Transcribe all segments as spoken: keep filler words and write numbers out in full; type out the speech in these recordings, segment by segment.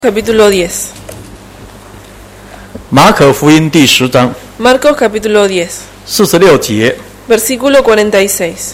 Capítulo diez. 马可福音第十章 Marcos capítulo diez, 四十六节。 versículo cuarenta y seis.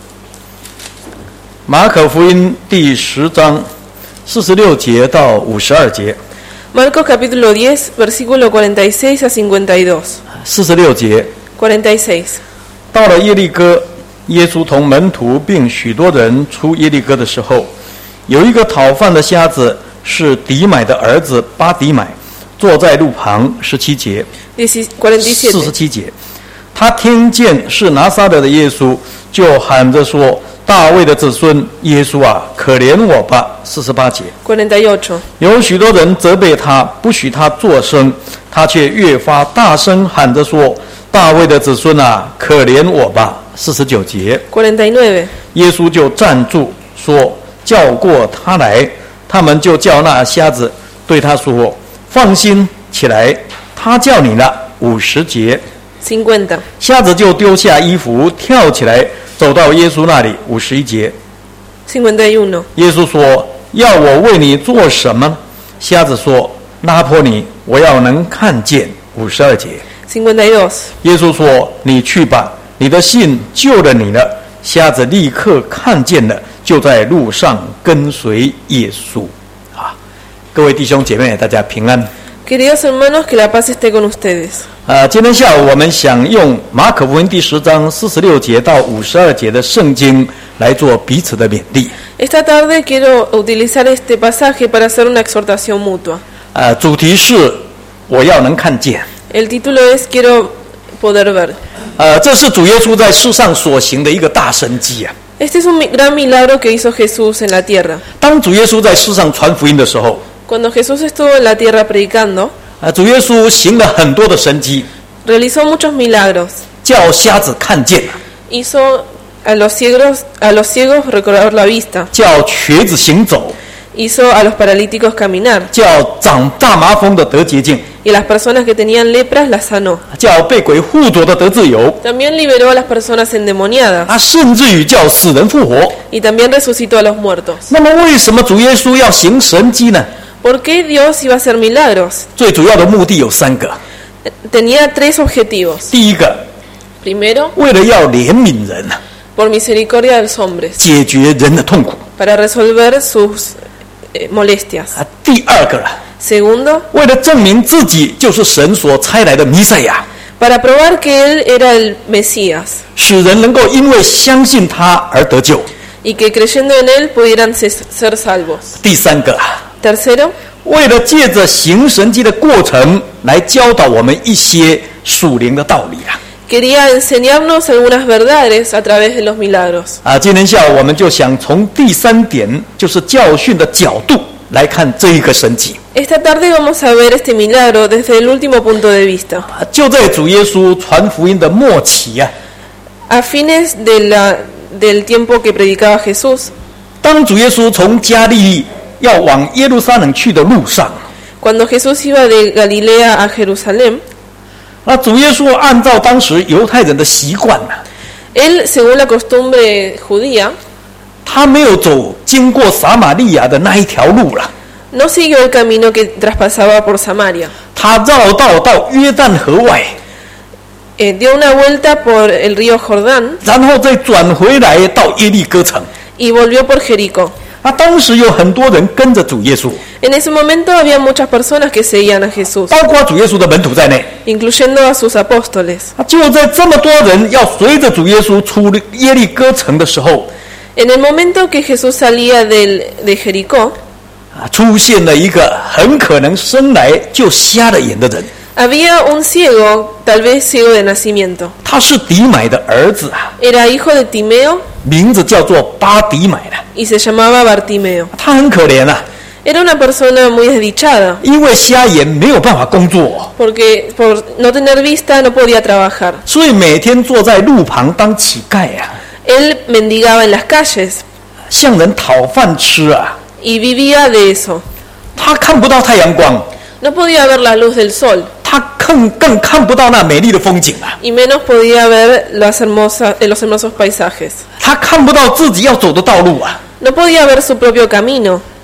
马可福音第十章四十六节到五十二节。 Marcos capítulo diez, versículo cuarenta y seis a cincuenta y dos. 四十六节， cuarenta y seis. 到了耶利哥，耶稣同门徒并许多人出耶利哥的时候，有一个讨饭的瞎子，是底买的儿子巴底买，坐在路旁。十七节， cuarenta y 四十 siete. 七节，他听见是拿撒勒的耶稣，就喊着说：“大卫的子孙耶稣啊，可怜我吧！”四十八节， cuarenta y ocho. 有许多人责备他，不许他作声，他却越发大声喊着说：“大卫的子孙啊，可怜我吧！”四十九节， cuarenta y nueve. 耶稣就站住说：“叫过他来。”他们就叫那瞎子，对他说：“放心起来，他叫你了。”五十节， cincuenta. 瞎子就丢下衣服，跳起来，走到耶稣那里。五十一节， cincuenta y uno. 耶稣说：“要我为你做什么？”瞎子说：“拉波尼，我要能看见。”五十二节， cincuenta y dos. 耶稣说：“你去吧，你的信救了你了。”瞎子立刻看见了，就在路上跟随耶稣。啊，各位弟兄姐妹，大家平安。 Queridos hermanos, que la paz esté con ustedes. 呃，今天下午我们想用马可福音第十章四十六节到五十二节的圣经来做彼此的勉励。 Esta tarde quiero utilizar este pasaje para hacer una exhortación mutua. 呃，主题是我要能看见。 El título es Quiero poder ver. 呃，这是主耶稣在世上所行的一个大神迹啊。 Este es un gran milagro que hizo Jesús en la tierra. 当主耶稣在世上传福音的时候， Cuando Jesús estuvo en la tierra predicando, 呃，主耶稣行了很多的神迹， realizó muchos milagros. 叫瞎子看见， Hizo a los ciegos, a los ciegos recobrar la vista. 叫瘸子行走， Hizo a los paralíticos caminar. 叫长大麻风的得洁净， Y las personas que tenían lepras las sanó. 叫被鬼附着的得自由， También liberó a las personas endemoniadas. 啊，甚至于叫死人复活。 Y también resucitó a los muertos. 那么，为什么主耶稣要行神迹呢？ ¿Por qué Dios iba a hacer milagros? 最主要的目的有三个。 Tenía tres objetivos. 第一个， Primero, 为了要怜悯人， por misericordia de los hombres, 解决人的痛苦。 para resolver sus eh, molestias. 啊，第二个了， Segundo, 为了证明自己就是神所差来的弥赛亚， para probar que Él era el Mesías 使人能够因为相信他而得救。 y que creyendo en Él pudieran ser, ser salvos. 第三个， Tercero, 为了借着行神迹的过程来教导我们一些属灵的道理啊。 quería enseñarnos algunas verdades a través de los milagros. 啊，今天下午我们就想从第三点，就是教训的角度来看这一个神迹。 Esta tarde vamos a ver este milagro desde el último punto de vista. 啊，就在主耶稣传福音的末期啊， A fines de la, del tiempo que predicaba Jesús, 当主耶稣从加利利要往耶路撒冷去的路上， cuando Jesús iba de Galilea a Jerusalén, 那主耶稣按照当时犹太人的习惯啊， Él, según la costumbre judía, 他没有走经过撒玛利亚的那一条路了， no siguió el camino que traspasaba por Samaria. 他绕道到约旦河外， Eh, dio una vuelta por el río Jordán 然后再转回来到耶利哥城。 y volvió por Jericó. 啊，当时有很多人跟着主耶稣， En ese momento había muchas personas que seguían a Jesús, 包括主耶稣的门徒在内。 incluyendo a sus apóstoles. 啊，就在这么多人要随着主耶稣出耶利哥城的时候， En el momento que Jesús salía del, de Jericó, 啊，出现了一个很可能生来就瞎了眼的人， había un ciego, tal vez ciego de nacimiento. 他是底买的儿子啊， Era hijo de Timeo 名字叫做巴底买的。 y se llamaba Bartimeo. 他很可怜啊， Era una persona muy desdichada, 因为瞎眼没有办法工作， porque por no tener vista no podía trabajar. 所以每天坐在路旁当乞丐啊， Él mendigaba en las calles 向人讨饭吃啊。 y vivía de eso. 他看不到太阳光， No podía ver la luz del sol 他更更看不到那美丽的风景啊， y menos podía ver las hermosas, los hermosos paisajes. 他看不到自己要走的道路啊。 No podía ver su propio camino.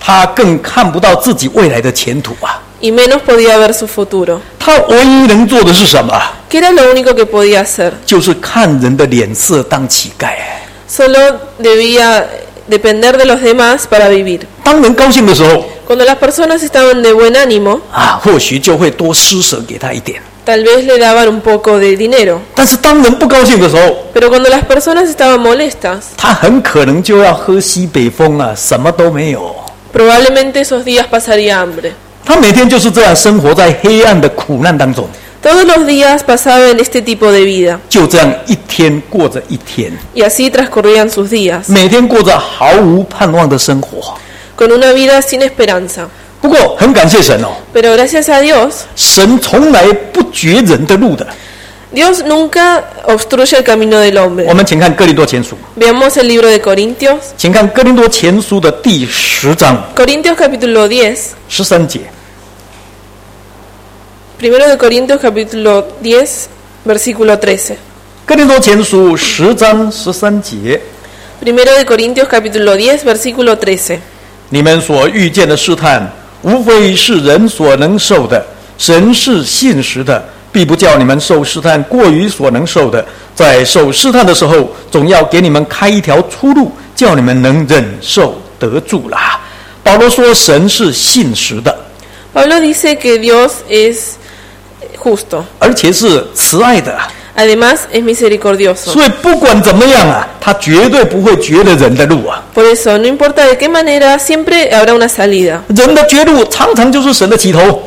他更看不到自己未来的前途啊。 y menos podía ver su futuro. 他唯一能做的是什么？ ¿Qué era lo único que podía hacer? 就是看人的脸色当乞丐。 Solo debía depender de los demás para vivir. 当人高兴的时候， Cuando las personas estaban de buen ánimo, 啊，或许就会多施舍给他一点。 tal vez le daban un poco de dinero. 但是当人不高兴的时候， Pero cuando las personas estaban molestas, 他很可能就要喝西北风啊，什么都没有。 probablemente esos días pasaría hambre. 他每天就是这样生活在黑暗的苦难当中， Todos los días pasaba en este tipo de vida, 就这样一天过着一天， y así transcurrían sus días, 每天过着毫无盼望的生活。 con una vida sin esperanza. 不过很感谢神哦， Pero gracias a Dios, 神从来不绝人的路的。 Dios nunca obstruye el camino del hombre. 我们请看哥林多前书， Veamos el libro de Corintios, 请看哥林多前书的第十章 Corintios capítulo diez, 十三节。 primero de Corintios capítulo diez, versículo trece. 哥林多前书十章十三节， Primero de Corintios capítulo diez, versículo trece. 你们所遇见的试探，无非是人所能受的。神是信实的，必不叫你们受试探过于所能受的。在受试探的时候，总要给你们开一条出路，叫你们能忍受得住啦。保罗说，神是信实的， Pablo dice que Dios es justo, 而且是慈爱的， además es misericordioso. 所以不管怎么样啊，他绝对不会绝了人的路啊。 Por eso, no importa de qué manera, siempre habrá una salida. 人的绝路常常就是神的起头。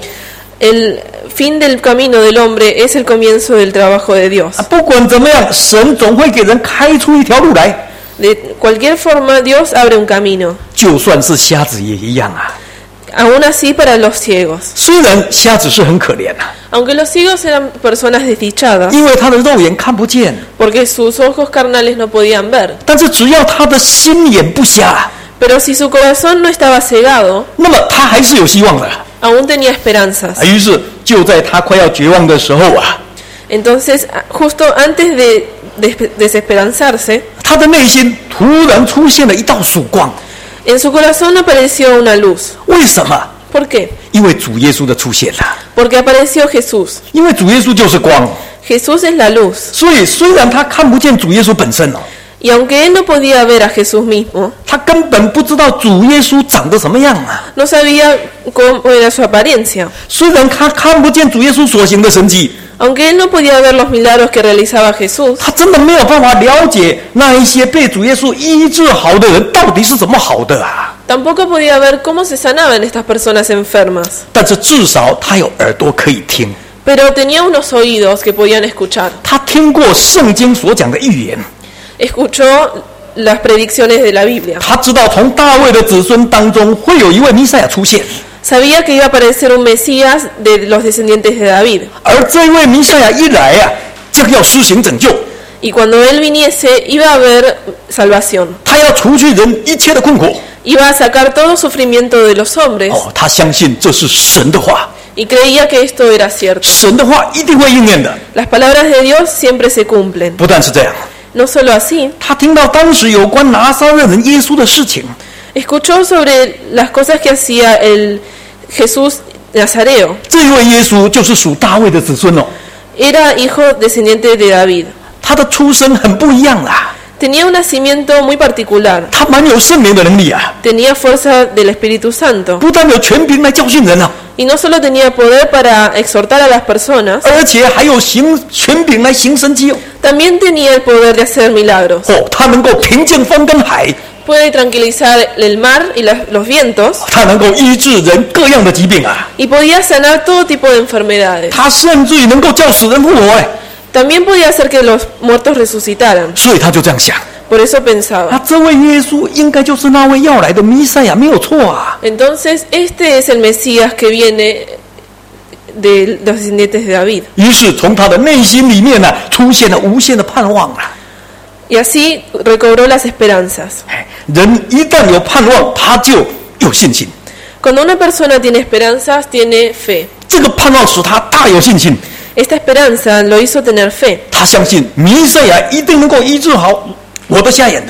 El fin del camino del hombre es el comienzo del trabajo de Dios. 不管怎么样，神总会给人开出一条路来。 De cualquier forma, Dios abre un camino. 就算是瞎子也一样啊。 Aún así para los ciegos. 虽然瞎子是很可怜啊， Aunque los ciegos eran personas desdichadas, 因为他的肉眼看不见， porque sus ojos carnales no podían ver. 但是只要他的心眼不瞎， Pero si su corazón no estaba cegado, 那么他还是有希望的。 aún tenía esperanzas. 于是就在他快要绝望的时候啊， Entonces, justo antes de des- desesperanzarse, 他的内心突然出现了一道曙光。 en su corazón apareció una luz. 为什么？ ¿Por qué? 因为主耶稣的出现了， Porque apareció Jesús. 因为主耶稣就是光。 Jesús es la luz. 所以虽然他看不见主耶稣本身哦， Y aunque él no podía ver a Jesús mismo, 他根本不知道主耶稣长得什么样啊。 no sabía cómo era su apariencia. 虽然他看不见主耶稣所行的神迹， Aunque él no podía ver los milagros que realizaba Jesús, 他真的没有办法了解那一些被主耶稣医治好的人到底是怎么好的啊。 tampoco podía ver cómo se sanaban estas personas enfermas. 但是至少他有耳朵可以听， Pero tenía unos oídos que podían escuchar. 他听过圣经所讲的预言， Escuchó las predicciones de la Biblia. 他知道从大卫的子孙当中会有一位弥赛亚出现， Sabía que iba a aparecer un Mesías de los descendientes de David. 而这位弥赛亚一来啊，就要施行拯救， Y cuando él viniese, iba a haber salvación. 他要除去人一切的困苦。 Iba a sacar todo sufrimiento de los hombres. 哦，他相信这是神的话， Y creía que esto era cierto. 神的话一定会应验的。 Las palabras de Dios siempre se cumplen. 不但是这样， No solo así, 他听到当时有关拿撒勒人耶稣的事情， escuchó sobre las cosas que hacía el Jesús Nazareo. 这一位耶稣就是属大卫的子孙哦， Era hijo descendiente de David. 他的出身很不一样啊， Tenía un nacimiento muy particular. 他蛮有圣灵的能力啊， Tenía fuerza del Espíritu Santo. 不但有权柄来教训人啊， Y no solo tenía poder para exhortar a las personas, 而且还有行权柄来行神迹哦。 también tenía el poder de hacer milagros. 哦，他能够平静风跟海， Puede tranquilizar el mar y las- los vientos, 他能够医治人各样的疾病啊， y podía sanar todo tipo de enfermedades. 他甚至于能够叫死人复活哎， También podía hacer que los muertos resucitaran. 所以他就这样想， Por eso 那 pensaba. 这位耶稣应该就是那位要来的弥赛亚，没有错啊。 Entonces, este es el Mesías que viene de los descendientes de David. 于是从他的内心里面呢、啊，出现了无限的盼望啊。 Y así recobró las esperanzas. 哎，人一旦有盼望，他就有信心。 Cuando una persona tiene esperanzas, tiene fe. 这个盼望使他大有信心， Esta esperanza lo hizo tener fe. 他相信弥赛亚一定能够医治好我的瞎眼的。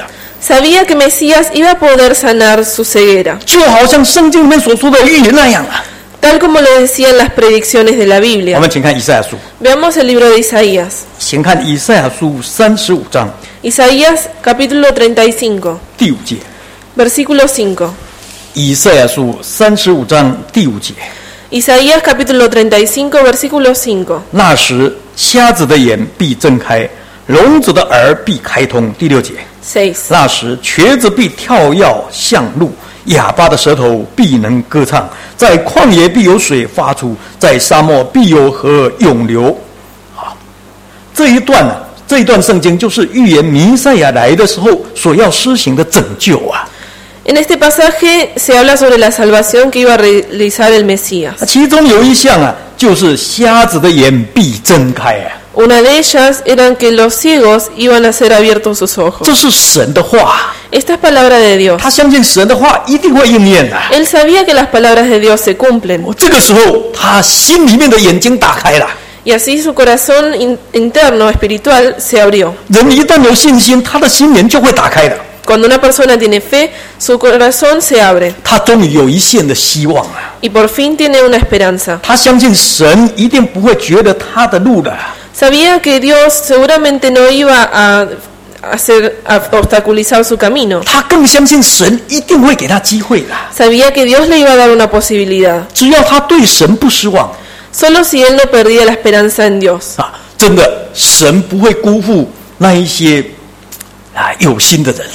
Sabía que Mesías iba a poder sanar su ceguera, 就好像圣经里面所说的预言那样啊。 tal como lo decían las predicciones de la 我 Biblia. 们请看以赛亚书， Veamos el libro de Isaías. 请看以赛亚书三十五章 Isaías capítulo treinta y cinco, 第五节。 versículo cinco. 以赛亚书三十五章第五节。 Isaías capítulo treinta y cinco, versículo cinco. 那时，瞎子的眼必睁开，聋子的耳必开通。第六节。 seis. 那时，瘸子必跳跃向路，哑巴的舌头必能歌唱。在旷野必有水发出，在沙漠必有河涌流。好，这一段呢、啊，这一段圣经就是预言弥赛亚来的时候所要施行的拯救啊。 En este pasaje se habla sobre la salvación que iba a realizar el Mesías. 其中有一项啊，就是瞎子的眼必睁开啊。 Una de ellas era que los ciegos iban a ser abiertos sus ojos. 这是神的话， Esta es palabra de Dios. 他相信神的话一定会应验的、啊。 Él sabía que las palabras de Dios se cumplen. 这个时候，他心里面的眼睛打开了。 Y así su corazón in- interno, espiritual, se abrió. 人一旦有信心，他的心眼就会打开的。 Cuando una persona tiene fe, su corazón se abre. 他终于有一线的希望了。 Y por fin tiene una esperanza. 他相信神一定不会绝了他的路的。 Sabía que Dios seguramente no iba a hacer a obstaculizar su camino. 他更相信神一定会给他机会的。 Sabía que Dios le iba a dar una posibilidad. 只要他对神不失望 Solo si él no perdía la esperanza en Dios. 啊，真的，神不会辜负那一些啊有心的人。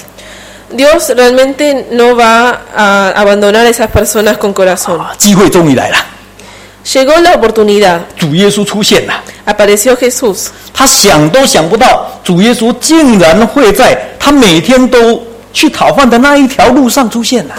Dios realmente no va a abandonar a esas personas con corazón. 啊，机会终于来了， Llegó la oportunidad. 主耶稣出现了。 Apareció Jesús. 他想都想不到，主耶稣竟然会在他每天都去讨饭的那一条路上出现了。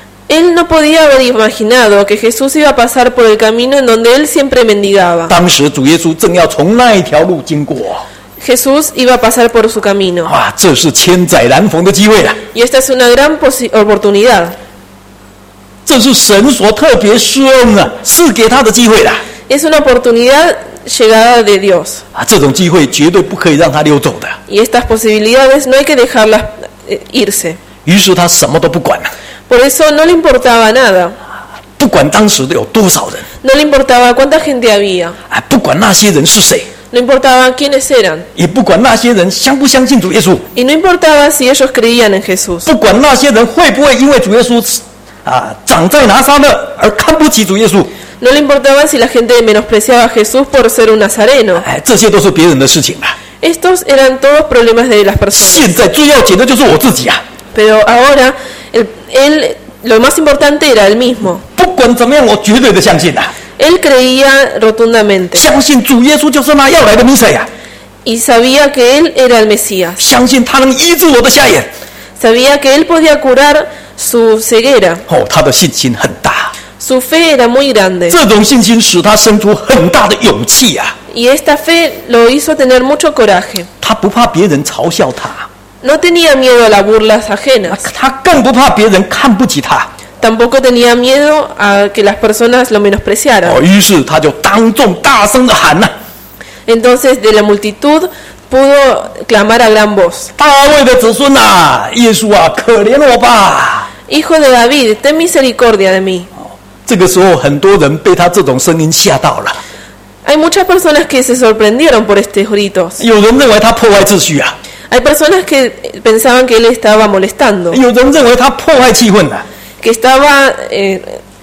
Él no podía haber imaginado que Jesús iba a pasar por el camino en donde él siempre mendigaba. 当时主耶稣正要从那一条路经过， Jesús iba a pasar por su camino. 哇，这是千载难逢的机会了。 Y esta es una gran posi- oportunidad. 这是神所特别施恩啊，赐给他的机会了。 Es una oportunidad llegada de Dios. 啊，这种机会绝对不可以让他溜走的。 Y estas posibilidades no hay que dejarlas eh, irse. 于是他什么都不管了， Por eso no le importaba nada. 不管当时的有多少人， No le importaba cuánta gente había. 啊，不管那些人是谁， No importaba quiénes eran. 也不管那些人相不相信主耶稣， Y no importaba si ellos creían en Jesús. 不管那些人会不会因为主耶稣啊长在拿撒勒而看不起主耶稣， No le importaba si la gente menospreciaba a Jesús por ser un nazareno. 哎，这些都是别人的事情了。 Estos eran todos problemas de las personas. 现在最要紧的就是我自己啊！ Pero ahora, él, él- lo más importante era él mismo. 不管怎么样，我绝对的相信啊， Él creía rotundamente 相信主耶稣就是那要来的弥赛亚， y sabía que él era el Mesías. 相信他能医治我的瞎眼。 Sabía que él podía curar su ceguera. 哦，他的信心很大， Su fe era muy grande 这种信心使他生出很大的勇气啊！ y esta fe lo hizo tener mucho coraje. 他不怕别人嘲笑他， No tenía miedo a las burlas ajenas. 他更不怕别人看不起他。 Tampoco tenía miedo a que las personas lo 哦， menospreciaran. 于是他就当众大声的喊呐、 Entonces de la multitud pudo clamar a gran voz: 大卫的子孙啊，耶稣啊，可怜我吧！ Hijo de David, ten misericordia de mí. 这个时候，很多人被他这种声音吓到了。 Hay muchas personas que se sorprendieron por estos gritos. 有人认为他破坏秩序啊， Hay personas que pensaban que él estaba molestando, 有人认为他破坏气氛啊， que estaba eh,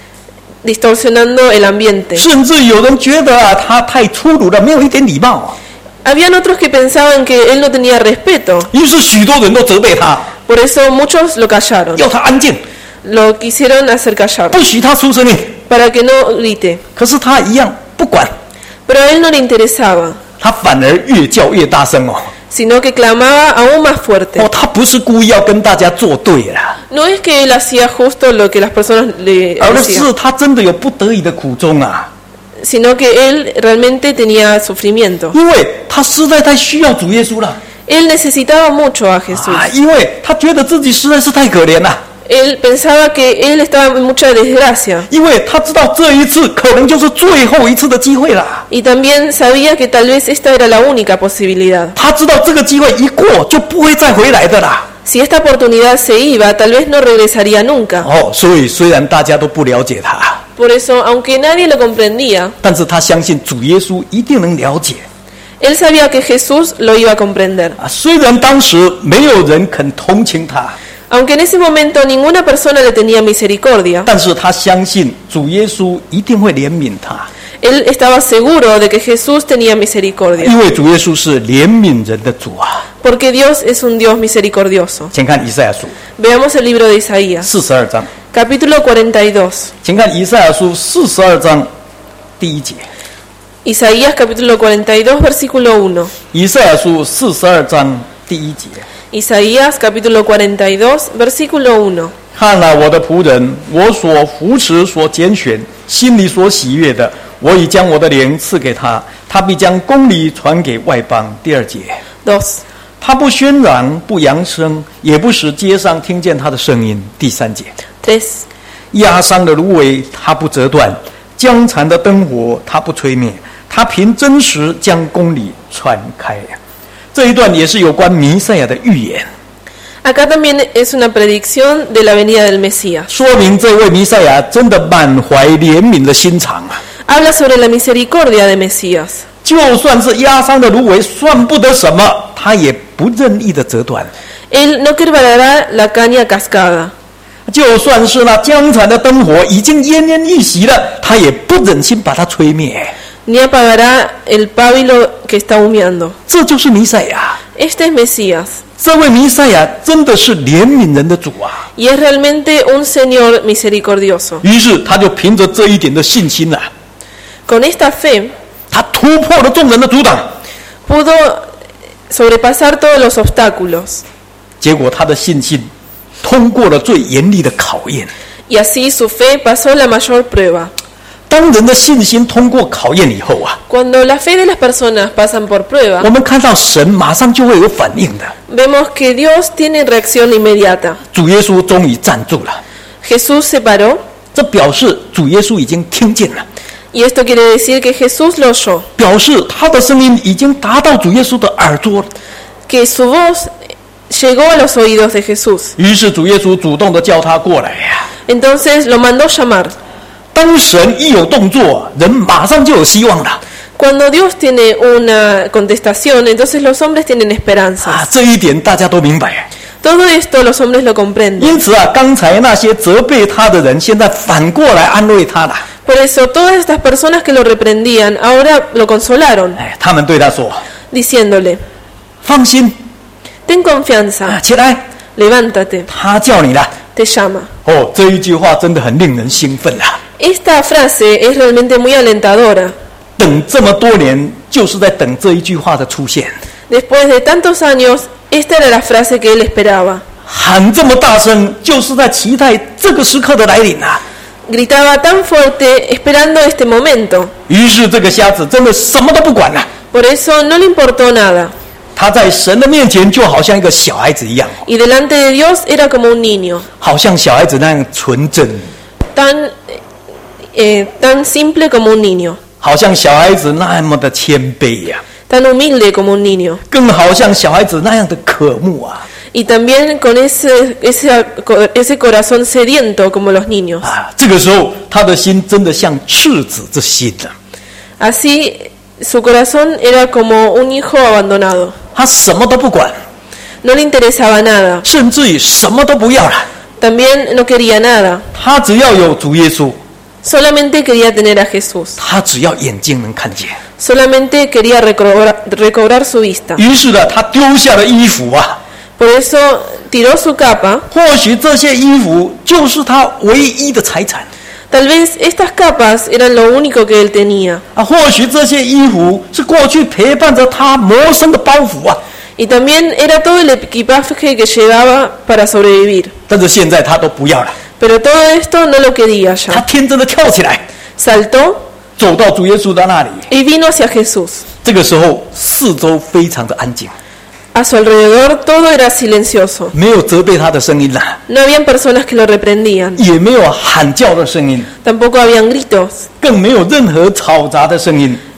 distorsionando el ambiente. 甚至有人觉得啊，他太粗鲁了，没有一点礼貌啊。 Habían otros que pensaban que él no tenía respeto, 于是许多人都责备他， por eso muchos lo callaron, 要他安静， lo quisieron hacer callar, 不许他出声音。 para que no grite. 可是他一样不管， Pero a él no le interesaba, 他反而越叫越大声哦。 sino que clamaba aún más fuerte. 哦，他不是故意要跟大家作对啦， No es que él hacía justo lo que las personas le 而 decían, 是他真的有不得已的苦衷啊， sino que él realmente tenía sufrimiento. 因为他实在太需要主耶稣了 Él necesitaba mucho a Jesús. 啊，因为他觉得自己实在是太可怜了， Él pensaba que él estaba en mucha desgracia 因为他知道这一次可能就是最后一次的机会了。 y también sabía que tal vez esta era la única posibilidad. 他知道这个机会一过就不会再回来的啦。 Si esta oportunidad se iba, tal vez no regresaría nunca. 哦，所以虽然大家都不了解他， Por eso, aunque nadie lo comprendía, 但是他相信主耶稣一定能了解。 él sabía que Jesús lo iba a comprender. 啊，虽然当时没有人肯同情他， Aunque en ese momento ninguna persona le tenía misericordia, 但是他相信主耶稣一定会怜悯他， él estaba seguro de que Jesús tenía misericordia. 因为主耶稣是怜悯人的主啊。 Porque Dios es un Dios misericordioso. 请看以赛亚书 Veamos el libro de Isaías, 四十二章， capítulo cuarenta y dos. 请看以赛亚书四十二章第一节。 Isaías capítulo cuarenta y dos, versículo uno. 以赛亚书四十二章第一节。 Isaías capítulo cuarenta y dos, versículo uno. 看了我的仆人，我所扶持、所拣选，心里所喜悦的，我已将我的灵赐给他，他必将公理传给外邦。第二节， dos. 他不喧嚷，不扬声，也不使街上听见他的声音。第三节， tres. 压伤的芦苇他不折断，将残的灯火他不吹灭，他凭真实将公理传开。这一段也是有关弥赛亚的预言， Acá también es una predicción de la venida del Mesías. 说明这位弥赛亚真的满怀怜悯的心肠啊！ Habla sobre la misericordia de Mesías. 就算是压伤的芦苇，算不得什么，他也不任意的折断； Él no quebrará la caña cascada. 就算是那将残的灯火已经奄奄一息了，他也不忍心把它吹灭。 Ni apagará el pábilo que está humeando. 这就是弥赛亚， Este es Mesías. 这位弥赛亚真的是怜悯人的主啊！ Y es realmente un Señor misericordioso. 于是他就凭着这一点的信心啊， Con esta fe 他突破了众人的阻挡， pudo sobrepasar todos los obstáculos. 结果他的信心通过了最严厉的考验。 Y así su fe pasó la mayor prueba. 当人的信心通过考验以后啊， Cuando la fe de las personas pasan por 我 prueba, 们看到神马上就会有反应的。 vemos que Dios tiene reacción inmediata. 主耶稣终于站住了， Jesús se paró, 这表示主耶稣已经听见了， y esto quiere decir que Jesús lo oyó, 表示他的声音已经达到主耶稣的耳朵了。 que su voz llegó a los oídos de Jesús. 于是主耶稣主动的叫他过来呀、啊。 Entonces lo mandó llamar. 当神一有动作，人马上就有希望了。 Cuando Dios tiene una contestación, entonces los hombres tienen esperanza. 啊，这一点大家都明白。 Todo esto los hombres lo comprenden. 因此啊，刚才那些责备他的人，现在反过来安慰他了。 Por eso todas estas personas que lo reprendían ahora lo consolaron, 哎，他们对他说 diciéndole: 放心 ten 啊， confianza, 起来， levántate, 他叫你了。 te llama. 哦，这一句话真的很令人兴奋啊！ Esta frase es realmente muy alentadora. 等这么多年，就是在等这一句话的出现。 Después de tantos años, esta era la frase que él esperaba. 喊这么大声，就是在期待这个时刻的来临啊！ Gritaba tan fuerte esperando este momento. 于是这个瞎子真的什么都不管了， Por eso no le importó nada. 他在神的面前就好像一个小孩子一样， Y delante de Dios era como un niño, 好像小孩子那样纯真， tan, eh, tan simple como un niño, 好像小孩子那么的谦卑呀、啊， tan humilde como un niño. 更好像小孩子那样的渴慕啊！ Y también con ese, ese, ese corazón sediento como los niños. 啊，这个时候他的心真的像赤子之心啊！ Así su corazón era como un hijo abandonado. 他什么都不管， No le interesaba nada. 甚至于什么都不要了， También no quería nada. 他只要有主耶稣， Solamente quería tener a Jesús. 他只要眼睛能看见。 Solamente quería recobrar, recobrar su vista. 于是呢，他丢下了衣服啊。 Por eso tiró su capa. 或许这些衣服就是他唯一的财产 Tal vez estas capas eran lo único que él tenía. 啊，或许这些衣服是过去陪伴着他谋生的包袱啊。 Y también era todo el equipaje que llevaba para sobrevivir. 但是现在他都不要了， Pero todo esto no lo quería 他 ya. 天真的跳起来， Saltó 走到主耶稣的那里。 y vino hacia Jesús. 这个时候，四周非常的安静， A su alrededor todo era silencioso. 没有责备他的声音啦， No habían personas que lo reprendían. 也没有喊叫的声音， Tampoco habían gritos. 更没有任何嘈杂的声音。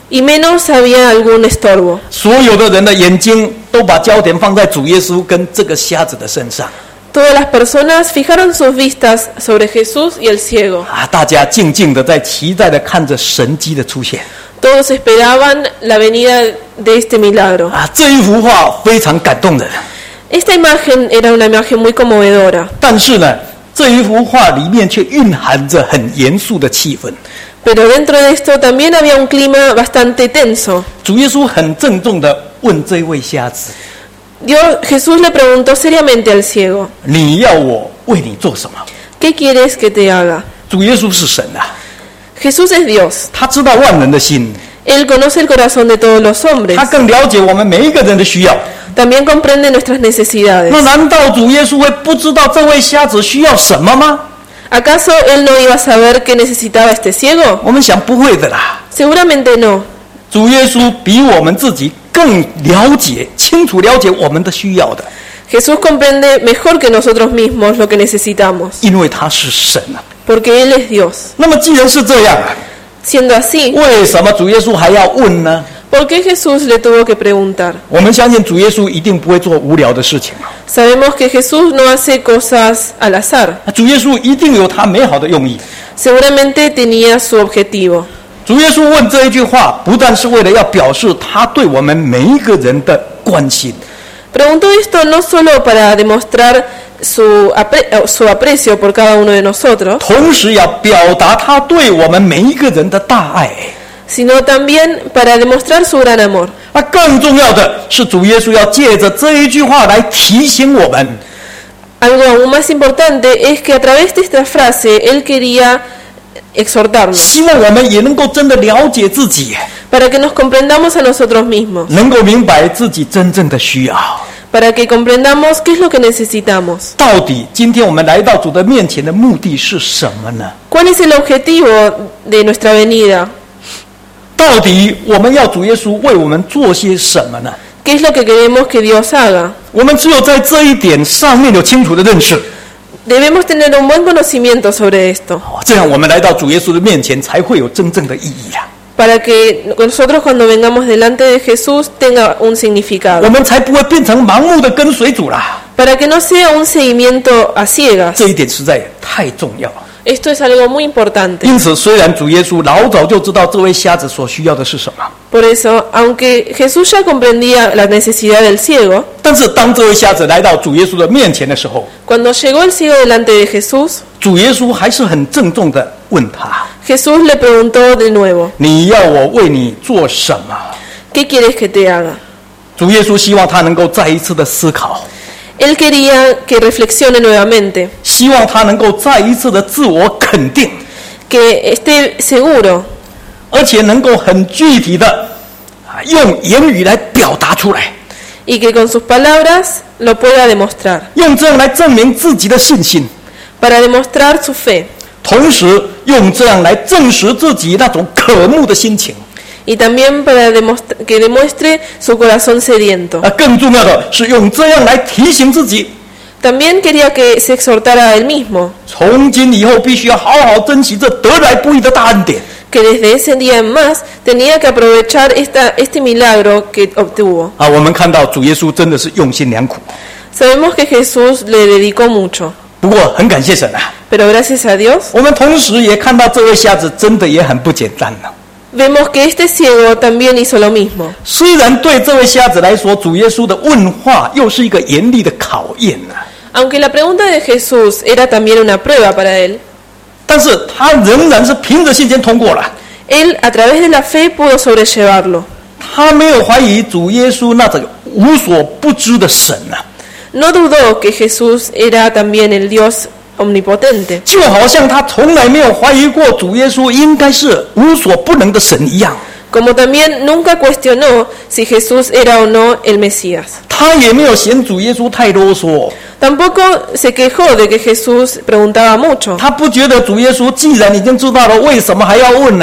y menos había algún estorbo. 所有的人的眼睛都把焦点放在主耶稣跟这个瞎子的身上。 Todas las personas fijaron sus vistas sobre Jesús y el ciego. 啊，大家静静的在期待的看着神迹的出现。 Todos esperaban la venida de este milagro. 啊，这一幅画非常感动人。 Esta imagen era una imagen muy conmovedora. 但是呢，这一幅画里面却蕴含着很严肃的气氛。 Pero dentro de esto también había un clima bastante tenso. 主耶稣很郑重的问这位瞎子 Dios, Jesús le preguntó seriamente al ciego, 你要我为你做什么？ ¿qué quieres que te haga? 主耶稣是神啊， Jesús es Dios. 他知道万人的心， Él conoce el corazón de todos los hombres. 他更了解我们每一个人的需要。 También comprende nuestras necesidades. 那难道主耶稣会不知道这位瞎子需要什么吗？ ¿Acaso Él no iba a saber qué necesitaba este ciego? 我们想不会的啦。 Seguramente no. 主耶稣比我们自己更了解、清楚了解我们的需要的， Jesús comprende mejor que nosotros mismos lo que necesitamos, 因为他是神啊。 porque Él es Dios. 那么既然是这样啊， Siendo así, 为什么主耶稣还要问呢？ ¿por qué Jesús le tuvo que preguntar? 我们相信主耶稣一定不会做无聊的事情啊， Sabemos que Jesús no hace cosas al azar. 主耶稣一定有他美好的用意。 Seguramente tenía su objetivo. 主耶稣问这一句话，不但是为了要表示他对我们每一个人的关心， Preguntó esto no solo para demostrar su, apre- su aprecio por cada uno de nosotros, 同时要表达他对我们每一个人的大爱。 sino también para demostrar su gran amor. 那更重要的是，主耶稣要借着这一句话来提醒我们， Algo aún más importante es que a través de esta frase Él quería exhortarnos 希望我们也能够真的了解自己， para que nos comprendamos a nosotros mismos, 能够明白自己真正的需要。 para que comprendamos qué es lo que necesitamos. 到底今天我们来到主的面前的目的是什么呢？ ¿Cuál es el objetivo de nuestra venida? 到底我们要主耶稣为我们做些什么呢？ ¿Qué es lo que queremos que Dios haga? 我们只有在这一点上面有清楚的认识， Debemos tener un buen conocimiento sobre esto, 这样我们来到主耶稣的面前才会有真正的意义啊！ para que nosotros cuando vengamos delante de Jesús tenga un significado, 我们才不会变成盲目的跟随主啦。 para que no sea un seguimiento a ciegas. 这一点实在太重要了。 Esto es algo muy importante. 因此，虽然主耶稣老早就知道这位瞎子所需要的是什么， Por eso, aunque Jesús ya comprendía la necesidad del ciego, 但是当这位瞎子来到主耶稣的面前的时候， cuando llegó el ciego delante de Jesús, 主耶稣还是很郑重的问他 Jesús le preguntó de nuevo, 你要我为你做什么？ ¿qué quieres que te haga? 主耶稣希望他能够再一次的思考， Él quería que reflexione nuevamente, 希望他能够再一次的自我肯定， que esté seguro 而且能够很具体的啊用言语来表达出来， y que con sus palabras lo pueda demostrar, 用这样来证明自己的信心， para demostrar su fe 同时用这样来证实自己那种渴慕的心情。 y también para demostra- que demuestre su corazón sediento. 啊，更重要的是用这样来提醒自己， También quería que se exhortara a él mismo, 从今以后必须要好好珍惜这得来不易的大恩典。 que desde ese día en más tenía que aprovechar esta, este milagro que obtuvo. 啊，我们看到主耶稣真的是用心良苦， Sabemos que Jesús le dedicó mucho, 不过很感谢神啊， pero gracias a Dios 我们同时也看到这位瞎子真的也很不简单呢、 vemos que este ciego también hizo lo mismo. 虽然对这位瞎子来说，主耶稣的问话又是一个严厉的考验呢、 Aunque la pregunta de Jesús era también una prueba para él, 但是他仍然是凭着信心通过了， él a través de la fe pudo sobrellevarlo. 他没有怀疑主耶稣那种无所不知的神啊， No dudó que Jesús era también el Dios omnipotente, 就好像他从来没有怀疑过主耶稣应该是无所不能的神一样。 como también nunca cuestionó si Jesús era o no el Mesías. 他也没有嫌主耶稣太啰嗦， Tampoco se quejó de que Jesús preguntaba mucho. 他不觉得主耶稣既然已经知道了，为什么还要问呢？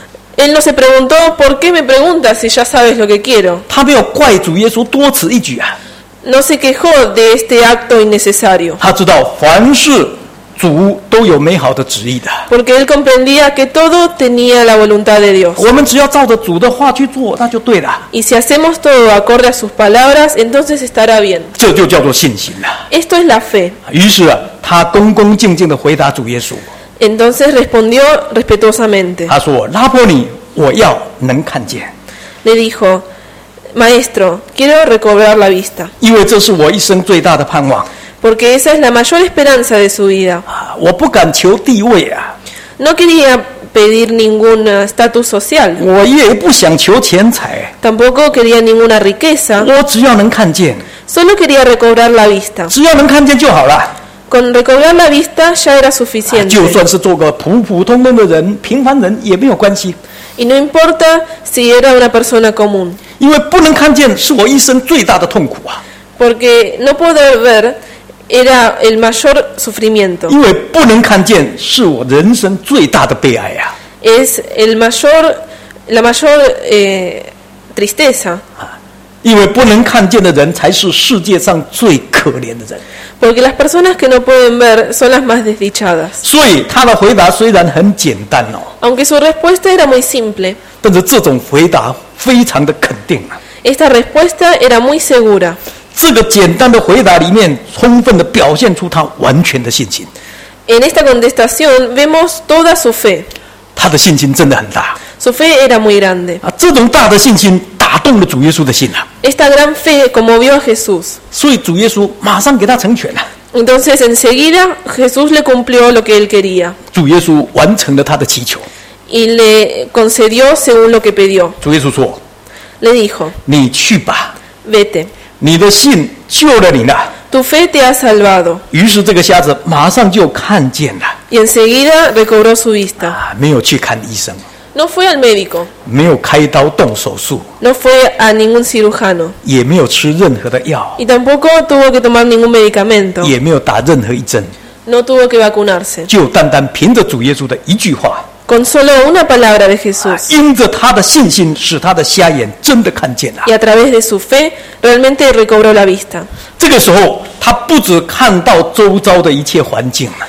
Él no se preguntó, ¿por qué me preguntas si ya sabes lo que quiero? 他没有怪主耶稣多此一举啊， No se quejó de este acto innecesario. 他知道凡是主都有美好的旨意的。 porque él comprendía que todo tenía la voluntad de Dios. 我们只要照着主的话去做，那就对了。 Y si hacemos todo acorde a sus palabras, entonces estará bien. 这就叫做信心了。 Esto es la fe. 于是啊，他恭恭敬敬地回答主耶稣。 Entonces respondió respetuosamente. 他说：“拉波尼，我要能看见， Le dijo, Maestro, quiero recobrar la vista, 因为这是我一生最大的盼望。 porque esa es la mayor esperanza de su vida. 啊，我不敢求地位啊， No quería pedir ningún uh, estatus social, 我也不想求钱财， tampoco quería ninguna riqueza, 我只要能看见， solo quería recobrar la vista. 只要能看见就好了。 Con recobrar la vista ya era 啊 suficiente. 就算是做个普普通通的人、平凡人也没有关系， Y no importa si era una persona común, 因为不能看见是我一生最大的痛苦啊， porque no poder ver era el mayor sufrimiento, 因为不能看见是我人生最大的悲哀啊。 es el mayor, la mayor eh, tristeza, 因为不能看见的人才是世界上最可怜的人， porque las personas que no pueden ver son las más desdichadas. 所以他的回答虽然很简单哦， Aunque su respuesta era muy simple, 但是这种回答非常的肯定啊。 esta respuesta era muy segura. 这个简单的回答里面，充分的表现出他完全的信心。 En esta contestación vemos toda su fe. 他的信心真的很大 Su fe era muy grande. 啊！这种大的信心打动了主耶稣的心啊， Esta gran fe conmovió a Jesús. 所以主耶稣马上给他成全了。 Entonces enseguida Jesús le cumplió lo que él quería 主耶稣完成了他的祈求。 y le concedió según lo que pidió. 主耶稣说 Le dijo, 你去吧， vete, 你的信救了你了。 tu fe te ha salvado. 于是这个瞎子马上就看见了 Y enseguida recobró su vista. 啊，没有去看医生， No fue al médico, 没有开刀动手术， no fue a ningún cirujano 也没有吃任何的药， y tampoco tuvo que tomar ningún medicamento, 也没有打任何一针， no tuvo que vacunarse. 就单单凭着主耶稣的一句话， Con solo una palabra de Jesús 因着他的信心，使他的瞎眼真的看见了 y。a través de su fe realmente recobró la vista. 这个时候，他不只看到周遭的一切环境了，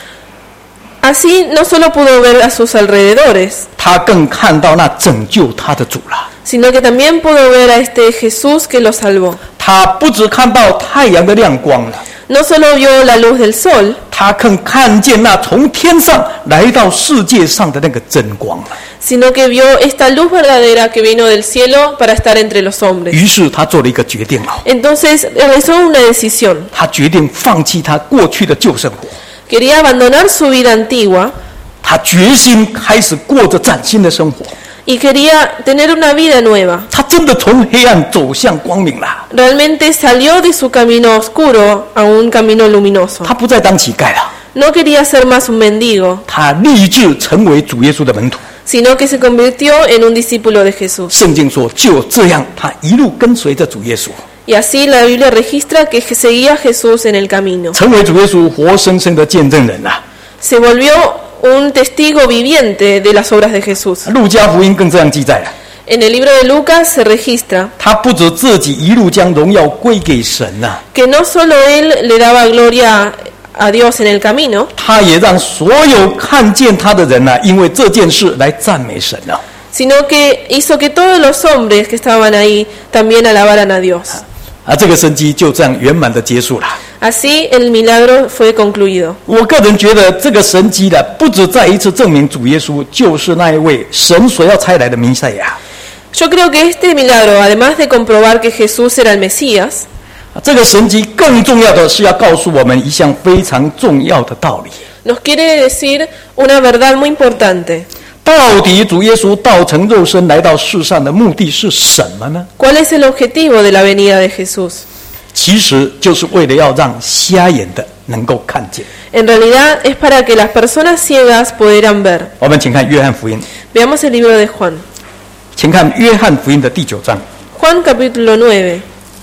Así no solo pudo ver a sus alrededores, 他更看到那拯救他的主了。 sino que también pudo ver a este Jesús que lo salvó. 他不只看到太阳的亮光了， No solo vio la luz del sol, 他更看见那从天上来到世界上的那个真光了。 sino que vio esta luz verdadera que vino del cielo para estar entre los hombres. 于是他做了一个决定了， Entonces realizó una decisión. 他决定放弃他过去的旧生活， Quería abandonar su vida antigua 他决心开始过着崭新的生活。 y quería tener una vida nueva. 他真的从黑暗走向光明了， Realmente salió de su camino oscuro a un camino luminoso. 他不再当乞丐了， No quería ser más un mendigo, 他立志成为主耶稣的门徒。 sino que se convirtió en un discípulo de Jesús. 圣经说，就这样，他一路跟随着主耶稣， Y así la Biblia registra que seguía a Jesús en el camino. 成为主耶稣活生生的见证人啊！ Se volvió un testigo viviente de las obras de Jesús. 路加福音更这样记载了， En el libro de Lucas se registra 他不止自己一路将荣耀归给神呐、 que no solo él le daba gloria a Dios en el camino, 他也让所有看见他的人呐、因为这件事来赞美神啊！ sino que hizo que todos los hombres que estaban ahí también alabaran a Dios. 啊，这个神迹就这样圆满的结束了。 Así el milagro fue concluido. 我个人觉得这个神迹呢，不止再一次证明主耶稣就是那一位神所要差来的弥赛亚。 Yo creo que este milagro, además de comprobar que Jesús era el Mesías, 这个神迹更重要的是要告诉我们一项非常重要的道理。 nos quiere decir una verdad muy importante. 到底主耶稣道成肉身来到世上的目的是什么呢？ ¿Cuál es el objetivo de la venida de Jesús? 其实就是为了要让瞎眼的能够看见。 En realidad es para que las personas ciegas pudieran ver. 我们请看约翰福音， Veamos el libro de Juan. 请看约翰福音的第九章。 Juan capítulo nueve.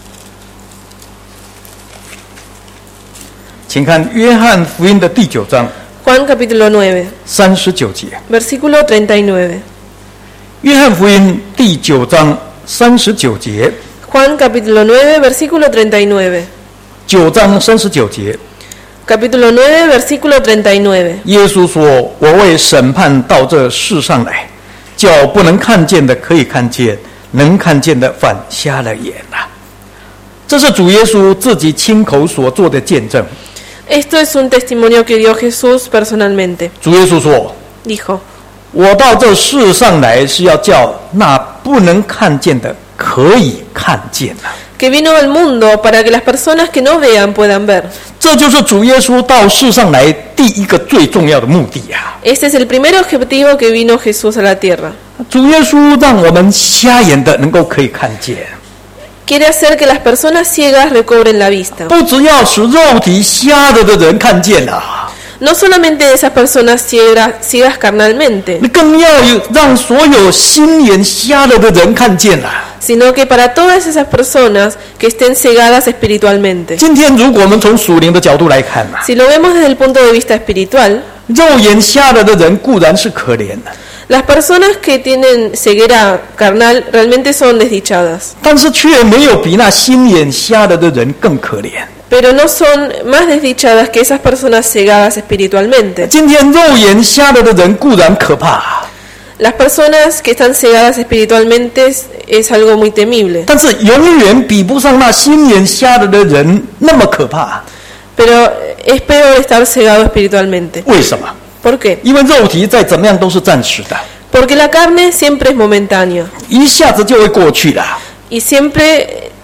请看约翰福音的第九章 Juan capítulo nueve, 三十九节。 versículo treinta y nueve. 约翰福音第九章三十九节， Juan capítulo nueve, versículo treinta y nueve. 九章三十九节， capítulo nueve, versículo treinta y nueve. 耶稣说：“我为审判到这世上来，叫不能看见的可以看见，能看见的反瞎了眼啊！”这是主耶稣自己亲口所做的见证。 Esto es un testimonio que dio Jesús personalmente. 主耶稣说 Dijo: 我到这世上来是要叫那不能看见的可以看见啊！ que vino al mundo para que las personas que no vean puedan ver. 这就是主耶稣到世上来第一个最重要的目的啊！ Este es el primer objetivo que vino Jesús a la tierra. 主耶稣让我们瞎眼的能够可以看见， Quiere hacer que las personas ciegas recobren la vista. 不只要使肉体瞎了的人看见啊， No solamente esas personas ciegas, ciegas carnalmente, 更要让所有心眼瞎了的人看见啊！ sino que para todas esas personas que estén cegadas espiritualmente. 今天如果我们从属灵的角度来看啊， Si lo vemos desde el punto de vista espiritual, 肉眼瞎了的人固然是可怜的， las personas que tienen ceguera carnal realmente son desdichadas, 但是却没有比那心眼瞎了的人更可怜。 pero no son más desdichadas que esas personas cegadas espiritualmente. 今天肉眼瞎了的人固然可怕， Las personas que están cegadas espiritualmente es, es algo muy temible, 但是永远比不上那心眼瞎了的人那么可怕。 pero es peor estar cegado espiritualmente. 为什么？ ¿Por qué? 因为肉体再怎么样都是暂时的， Porque la carne siempre es momentánea 一下子就会过去了。 y siempre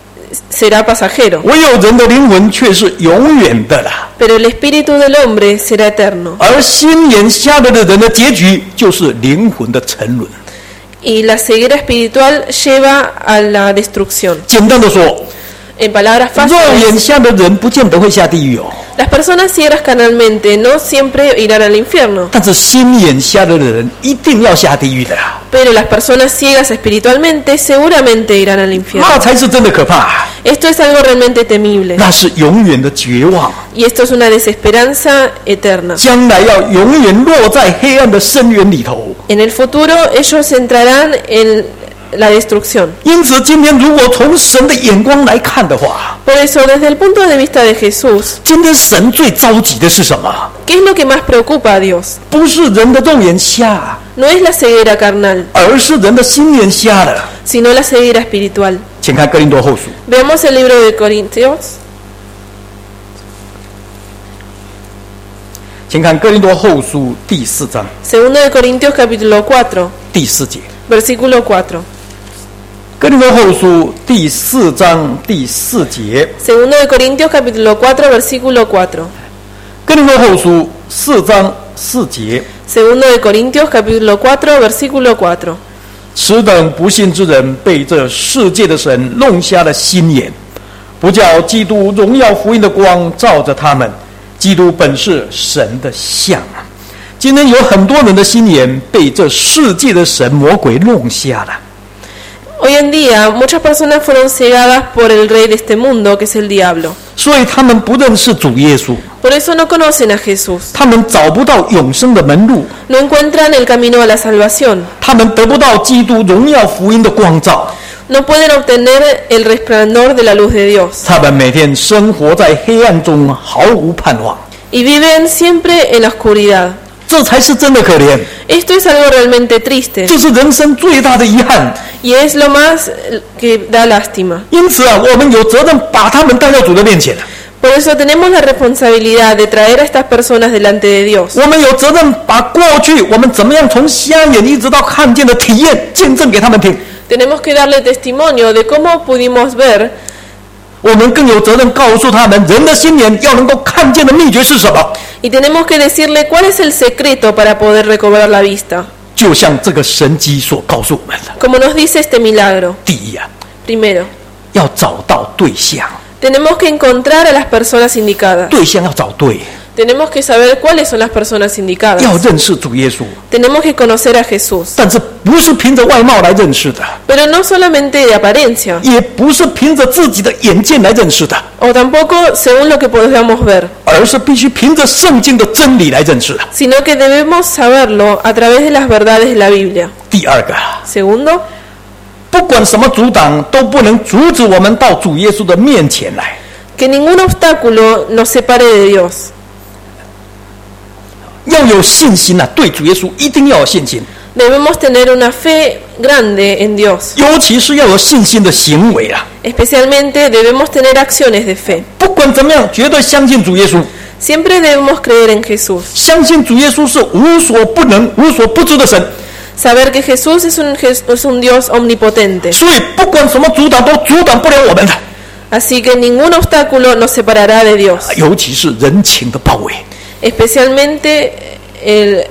será pasajero, 唯有人的灵魂却是永远的啦。 pero el espíritu del hombre será eterno. 而心眼瞎了的人的结局就是灵魂的沉沦。 Y la ceguera espiritual lleva a la destrucción. 简单的说， En palabras 肉眼 fáciles, 瞎的人不见得会下地狱哦， las personas ciegas carnalmente no siempre irán al infierno, 但是心眼瞎了的人一定要下地狱的啦， pero las personas ciegas espiritualmente seguramente irán al infierno. 那才是真的可怕， Esto es algo realmente temible 那是永远的绝望， y esto es una desesperanza eterna. 将来要永远落在黑暗的深渊里头。 En el futuro ellos entrarán en la destrucción. 因此，今天如果从神的眼光来看的话， Por eso, desde el punto de vista de Jesús, 今天神最着急的是什么？ ¿qué es lo que más preocupa a Dios? 不是人的肉眼瞎， No es la ceguera carnal, 而是人的心眼瞎了。 sino la ceguera espiritual. 请看哥林多后书， Veamos el libro de Corintios, 请看哥林多后书第四章 segundo de Corintios capítulo cuatro, 第四节。 versículo cuatro. 哥林多后书第四章第四节， Segundo de Corintios capítulo cuatro, versículo cuatro. 哥林多后书四章四节， Segundo de Corintios capítulo cuatro, versículo cuatro. 此等不信之人被这世界的神弄瞎了心眼，不叫基督荣耀福音的光照着他们。基督本是神的像啊！今天有很多人的心眼被这世界的神魔鬼弄瞎了。 Hoy en día, muchas personas fueron cegadas por el rey de este mundo, que es el diablo. 所以他们不认识主耶稣， Por eso no conocen a Jesús, 他们找不到永生的门路， no encuentran el camino a la salvación, 他们得不到基督荣耀福音的光照， no pueden obtener el resplandor de la luz de Dios 他们每天生活在黑暗中，毫无盼望。 y viven siempre en la oscuridad. 这才是真的可怜， Esto es algo realmente triste 这是人生最大的遗憾。 y es lo más que da lástima. 因此啊，我们有责任把他们带到主的面前。 Por eso tenemos la responsabilidad de traer a estas personas delante de Dios. 我们有责任把过去我们怎么样从瞎眼一直到看见的体验见证给他们听。 Tenemos que darle testimonio de cómo pudimos ver. 我们更有责任告诉他们，人的心眼要能够看见的秘诀是什么。 Y tenemos que decirle cuál es el secreto para poder recobrar la vista. 就像这个神迹所告诉我们的， Como nos dice este milagro. 第一啊， Primero, 要找到对象， tenemos que encontrar a las personas indicadas. 对象要找对， Tenemos que saber cuáles son las personas indicadas. 要认识主耶稣， Tenemos que conocer a Jesús. 但是不是凭着外貌来认识的， Pero no solamente de apariencia, 也不是凭着自己的眼见来认识的， o tampoco según lo que podamos ver, 而是必须凭着圣经的真理来认识的。 sino que debemos saberlo a través de las verdades de la Biblia. 第二个， Segundo, 不管什么阻挡都不能阻止我们到主耶稣的面前来。 que ningún obstáculo nos separe de Dios. 要有信心啊，对主耶稣一定要有信心， Debemos tener una fe grande en Dios. 尤其是要有信心的行为啊。 Especialmente debemos tener acciones de fe. 不管怎么样，绝对相信主耶稣， Siempre debemos creer en Jesús. 相信主耶稣是无所不能、无所不知的神。 Saber que Jesús es un, es un Dios omnipotente. 所以不管什么阻挡都阻挡不了我们的， Así que ningún obstáculo nos separará de Dios. 尤其是人情的包围。 Especialmente el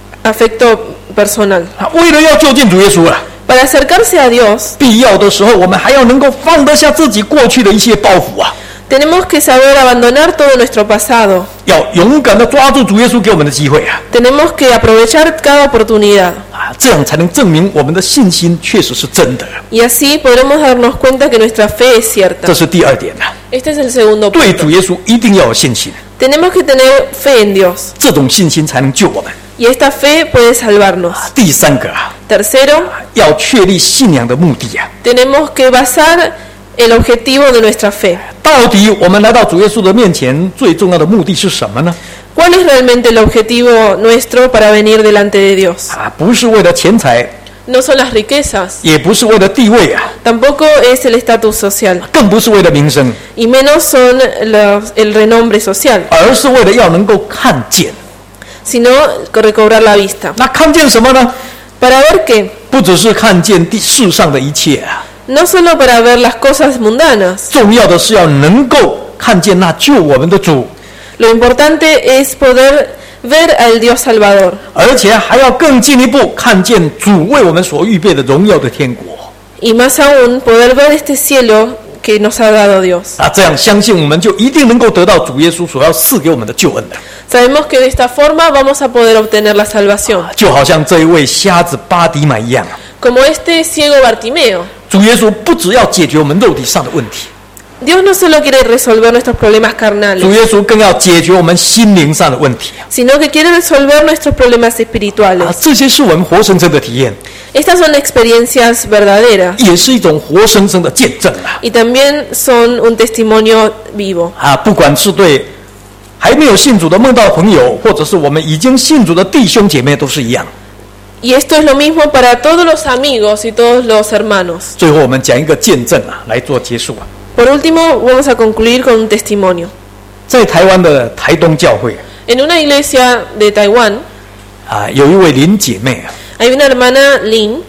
afecto personal. 啊，为了要就近主耶稣啊， Para acercarse a Dios, 必要的时候，我们还要能够放得下自己过去的一些包袱啊， tenemos que saber abandonar todo nuestro pasado. 要勇敢的抓住主耶稣给我们的机会啊， Tenemos que aprovechar cada oportunidad. 啊，这样才能证明我们的信心确实是真的。 Y así podremos darnos cuenta que nuestra fe es 这 cierta. 是第二点啊， Este es el segundo 对 punto. 主耶稣一定要有信心， Tenemos que tener fe en Dios. 这种信心才能救我们。 Y esta fe puede salvarnos. 第三个啊， Tercero, 要确立信仰的目的啊， tenemos que basar el objetivo de nuestra fe. 到底我们来到主耶稣的面前，最重要的目的是什么呢？ ¿Cuál es realmente el objetivo nuestro para venir delante de Dios? 啊，不是为了钱财， No son las riquezas, 也不是为了地位啊， tampoco es el estatus social, 更不是为了名声， y menos son los, el renombre social, 而是为了要能够看见。 sino recobrar la vista. 那看见什么呢？ ¿Para ver qué? 不只是看见地世上的一切啊， No solo para ver las cosas mundanas. 重要的是要能够看见那救我们的主， Lo importante es poder ver al Dios Salvador. 而且还要更进一步看见主为我们所预备的荣耀的天国。 Y más aún, poder ver este cielo que nos ha dado Dios. 啊，这样相信我们就一定能够得到主耶稣所要赐给我们的救恩的。 Sabemos que de esta forma vamos a poder obtener la salvación. 就好像这一位瞎子巴底买一样， Como este ciego Bartimeo. 主耶稣不只要解决我们肉体上的问题， Dios no solo quiere resolver nuestros problemas 主 carnales, 耶稣更要解决我们心灵上的问题。 sino que quiere resolver nuestros problemas 啊， espirituales. 这些是我们活生生的体验， Estas son experiencias verdaderas 也是一种活生生的见证啊！ y también son un testimonio vivo. 啊，不管是对还没有信主的梦到朋友，或者是我们已经信主的弟兄姐妹，都是一样。 Y esto es lo mismo para todos los amigos y todos los hermanos. 最后，我们讲一个见证啊，来做结束啊。 Por último, vamos a concluir con un testimonio. 在台湾的台东教会 En una iglesia de Taiwán 啊，有一位林姐妹啊， hay una hermana Lin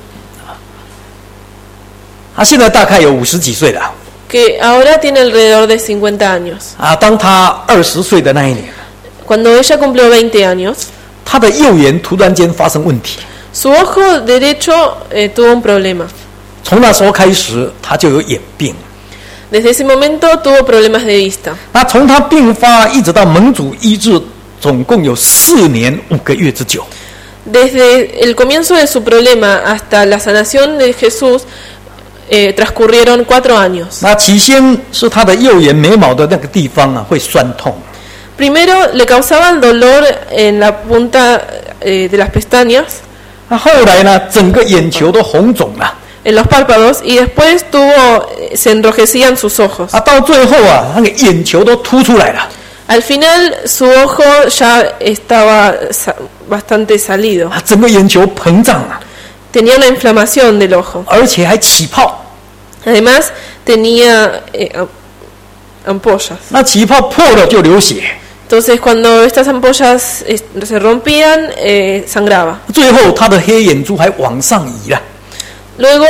她现在大概有五十几岁了 que ahora tiene alrededor de cincuenta años. 啊。当她二十岁的那一年， Cuando ella cumplió veinte años, 她的右眼突然间发生问题， su ojo derecho eh, tuvo un problema. 从那时候开始，她就有眼病。 Desde ese momento tuvo problemas de vista. 那从她病发一直到蒙主医治，总共有四年五个月之久。 Desde el comienzo de su problema hasta la sanación de Jesús eh, transcurrieron cuatro años. 那起先是她的右眼眉毛的那个地方啊会酸痛， Primero le causaban dolor en la punta eh, de las pestañas, 那后来呢，整个眼球都红肿了， en los párpados, y después tuvo, eh, se enrojecían sus ojos. 啊，到最后啊，那个眼球都凸出来了， Al final su ojo ya estaba sa- bastante salido. 啊，整个眼球膨胀了， Tenía una inflamación del ojo. 而且还起泡。 Además tenía eh, am- ampollas. 那起泡破了就流血， Entonces cuando estas ampollas eh, se rompían, eh, sangraba. 最后他的黑眼珠还往上移了， Luego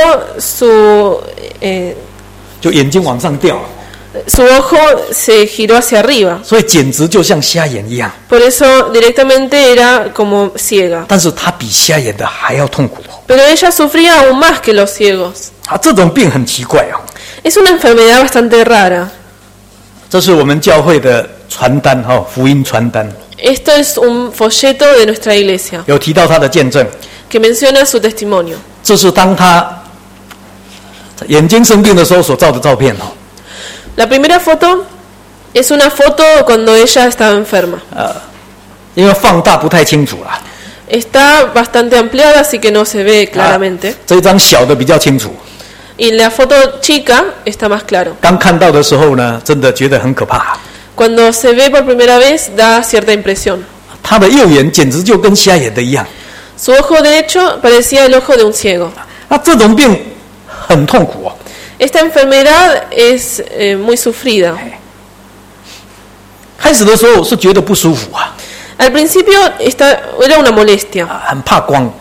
su, eh, 就眼睛往上掉， su ojo se giró hacia arriba. 所以简直就像瞎眼一样。 Por eso directamente era como ciega. 但是他比瞎眼的还要痛苦。 Pero ella sufría aún más que los ciegos. 啊，这种病很奇怪哦。 Es una enfermedad bastante rara. 这是我们教会的传单哈、哦，福音传单 Esto es un folleto de nuestra iglesia 有提到他的见证。 que menciona su testimonio. 这是当他眼睛生病的时候所照的照片哦。 La primera foto es una foto cuando ella estaba enferma. 呃，因为放大不太清楚啦。 Está bastante ampliada, así que no se ve claramente. 啊、这一张小的比较清楚。 Y la foto chica está más claro. 刚看到的时候呢，真的觉得很可怕。 Cuando se ve por primera vez da cierta impresión. 他的右眼简直就跟瞎眼的一样。 Su ojo derecho parecía el ojo de un ciego. 那这种病很痛苦哦。 Esta enfermedad es eh, muy sufrida. 开始的时候是觉得不舒服啊， Al principio esta, era una molestia. 很怕光，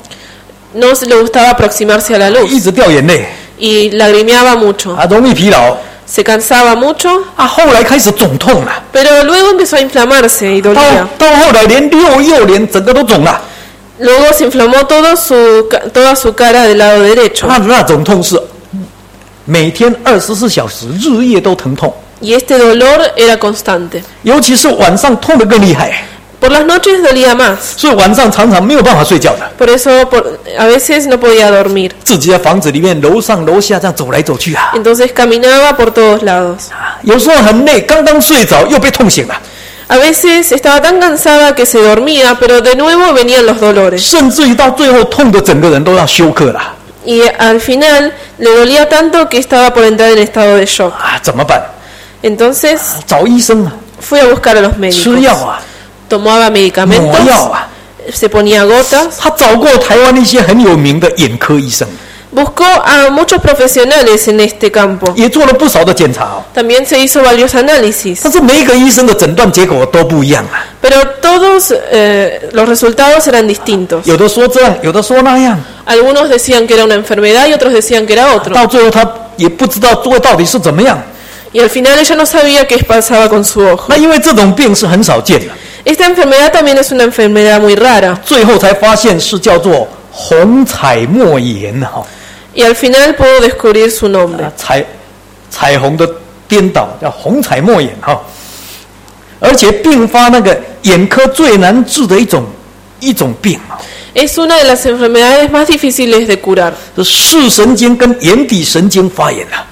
No se le gustaba aproximarse a la 一 luz 直掉眼泪 y lagrimeaba mucho. 啊，容易疲劳 Se cansaba mucho, 啊，后来开始肿痛了， pero luego empezó a inflamarse y 到 dolía. 到后来连右右脸整个都肿了， Luego se inflamó todo su, ca- toda su cara del lado derecho. 那那种痛是每天二十四小时日夜都疼痛， Y este dolor era constante. 尤其是晚上痛得更厉害， Por las noches dolía más. 所以晚上常常没有办法睡觉的， Por eso por, a veces no podía dormir. 自己在房子里面楼上楼下这样走来走去啊， Entonces caminaba por todos lados. 有时候很累，刚刚睡着又被痛醒了， A veces estaba tan cansada que se dormía, pero de nuevo venían los dolores. 甚至于到最后痛得整个人都要休克了 Y al final le dolía tanto que estaba por entrar en estado de shock. 啊，怎么办？ Entonces 找医生啊， fui a buscar a los 吃 médicos. 药啊， Tomaba 抹 medicamentos, 药啊。 se ponía gotas. 他找过台湾一些很有名的眼科医生， Buscó a muchos profesionales en este campo. 也做了不少的检查哦。 También se hizo varios análisis. 但是每一个医生的诊断结果都不一样啊， Pero todos eh, los resultados eran distintos. 有的说这样，有的说那样， Algunos decían que era una enfermedad y otros decían que era otro. 到最后他也不知道做到底是怎么样。 Y al final ella no sabía qué pasaba con su ojo. 那因为这种病是很少见的， Esta enfermedad también es una enfermedad muy rara. 最后才发现是叫做虹彩膜炎哈、 Y al final pudo descubrir su nombre. 啊，彩彩虹的颠倒叫虹彩膜炎哈、而且并发那个眼科最难治的一种一种病啊， Es una de las enfermedades más difíciles de curar. 是视神经跟眼底神经发炎啊。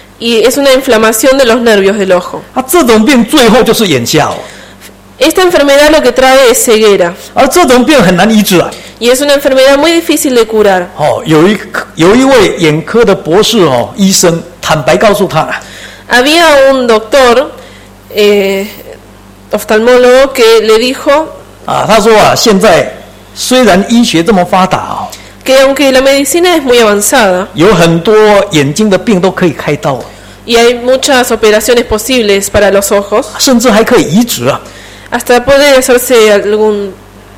Y es una inflamación de los nervios del ojo. 啊，这种病最后就是眼瞎哦， Esta enfermedad lo que trae es ceguera. 而这种病很难医治啊。 Y es una enfermedad muy difícil de curar. 哦，有一有一位眼科的博士哦，医生坦白告诉他， Había un doctor, eh, oftalmólogo, que le dijo 啊，他说啊，现在虽然医学这么发达哦， que aunque la medicina es muy avanzada 有很多眼睛的病都可以开刀， y hay muchas operaciones posibles para los ojos, 甚至还可以移植啊。 hasta puede hacerse algún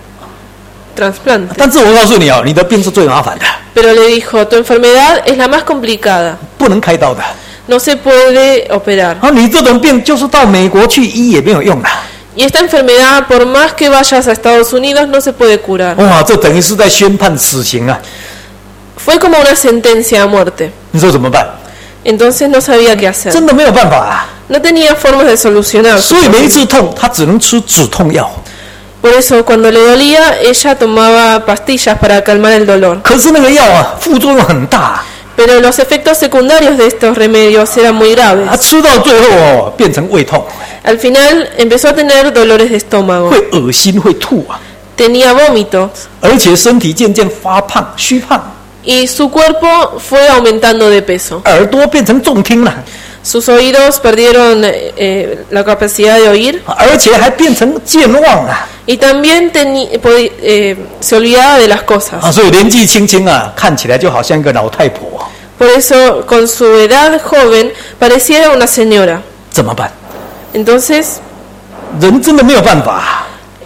trasplante. 但是我告诉你哦，你的病是最麻烦的， Pero le dijo, tu enfermedad es la más complicada, 不能开刀的。 no se puede operar. 啊，你这种病就是到美国去医也没有用的。 Y esta enfermedad, por más que vayas a Estados Unidos, no se puede curar. 哇，这等于是在宣判死刑啊！ Fue como una sentencia a muerte. 你说怎么办？ Entonces no sabía qué hacer. 真的没有办法啊！ No tenía formas de solucionar. 所以每一次痛，他只能吃止痛药。 Por eso, cuando le dolía, ella tomaba pastillas para calmar el dolor. 可是那个药啊，副作用很大、啊， Pero los efectos secundarios de estos remedios eran muy 他 graves. 吃到最后哦，变成胃痛， Al final empezó a tener dolores de estómago. 会恶心，会吐啊， Tenía vómito 而且身体渐渐发胖、虚胖， y su cuerpo fue aumentando de peso. 耳朵变成重听了， Sus oídos perdieron eh, la capacidad de oír 而且还变成健忘啊！ y también teni- podi- eh, se olvidaba de las cosas. 啊，所以年纪轻轻啊，看起来就好像一个老太婆， Por eso, con su edad joven, parecía una señora. 怎么办？ Entonces, 人真的没有办法。